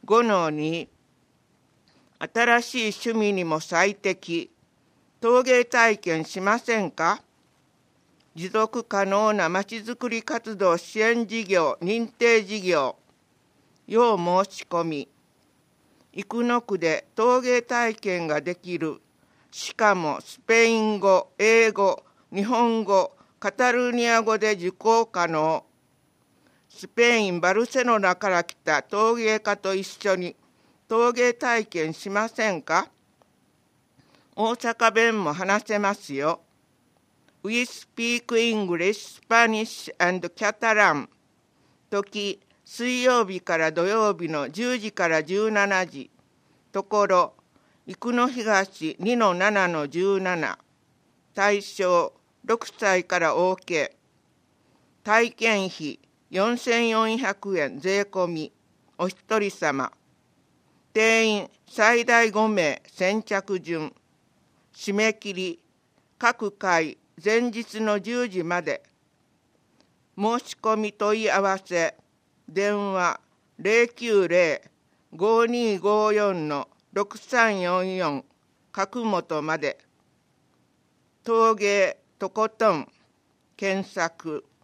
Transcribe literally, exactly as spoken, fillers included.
ごのに、新しい趣味にも最適、陶芸体験しませんか？持続可能なまちづくり活動支援事業認定事業、要申し込み。生野区で陶芸体験ができる、しかもスペイン語、英語、日本語、カタルーニャ語で受講可能。スペイン・バルセロナから来た陶芸家と一緒に陶芸体験しませんか？大阪弁も話せますよ。We speak English, Spanish and Catalan。時、水曜日から土曜日のじゅうじからじゅうしちじ。ところ、生野東 にのななのじゅうなな。対象、ろくさいから OK。体験費よんせんよんひゃくえん税込み。お一人様。定員最大ごめい先着順。締め切り、各回前日のじゅうじまで。申し込み問い合わせ、電話 ゼロきゅうゼロ ごにごよん ろくさんよんよん 角本まで。陶芸とことん検索。